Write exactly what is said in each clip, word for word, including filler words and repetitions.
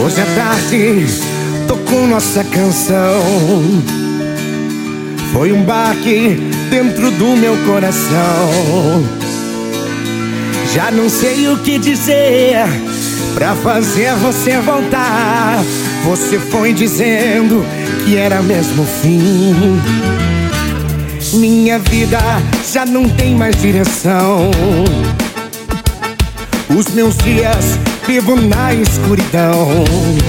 Hoje à tarde tocou nossa canção. Foi um baque dentro do meu coração. Já não sei o que dizer pra fazer você voltar. Você foi dizendo que era mesmo o fim. Minha vida já não tem mais direção. Os meus dias vivo na escuridão.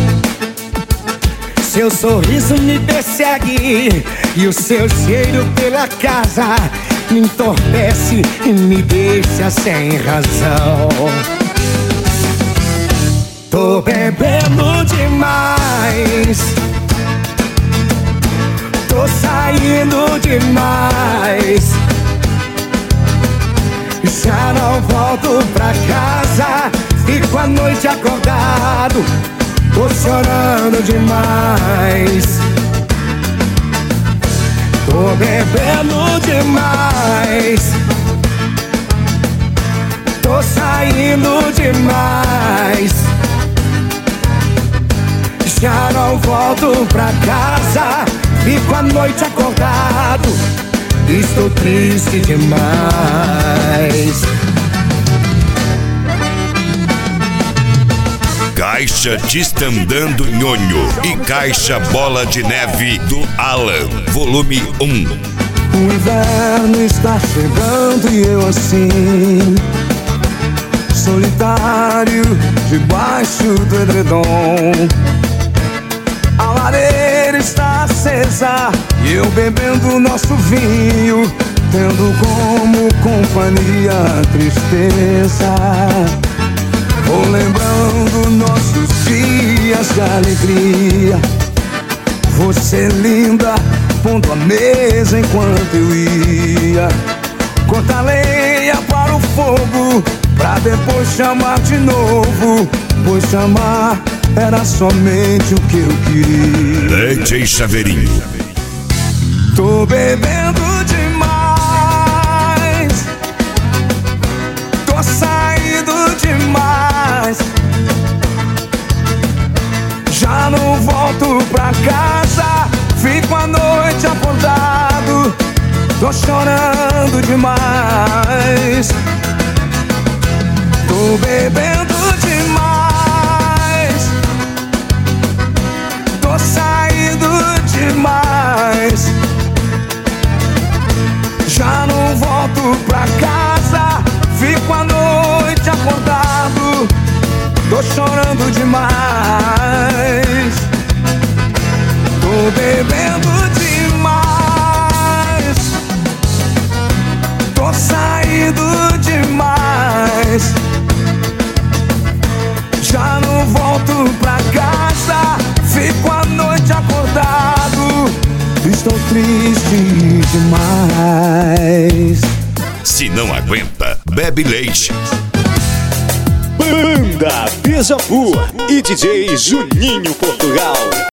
Seu sorriso me persegue e o seu cheiro pela casa me entorpece e me deixa sem razão. Tô bebendo demais, tô saindo demais. Já não volto pra casa, fico a noite acordado, tô chorando demais. Tô bebendo demais, tô saindo demais. Já não volto pra casa, fico a noite acordado, estou triste demais. Caixa Distandando Nhonho e Caixa Bola de Neve do Alan, volume um. O inverno está chegando e eu assim, solitário, debaixo do edredom. A lareira está acesa e eu bebendo nosso vinho, tendo como companhia a tristeza. Vou lembrando nossos dias de alegria. Você linda, pondo a mesa enquanto eu ia cortar lenha para o fogo, pra depois chamar de novo, pois chamar era somente o que eu queria. D J Chaveirinho. Tô bebendo demais, tô saindo demais. Já não volto pra casa, fico a noite acordado, tô chorando demais. Tô bebendo demais, tô saindo demais. Já não volto pra casa, fico a noite acordado, tô chorando demais. Tô bebendo demais, tô saindo demais. Já não volto pra casa, fico a noite acordado, estou triste demais. Se não aguenta, bebe leite. Banda Beija-Flor e D J Juninho Portugal.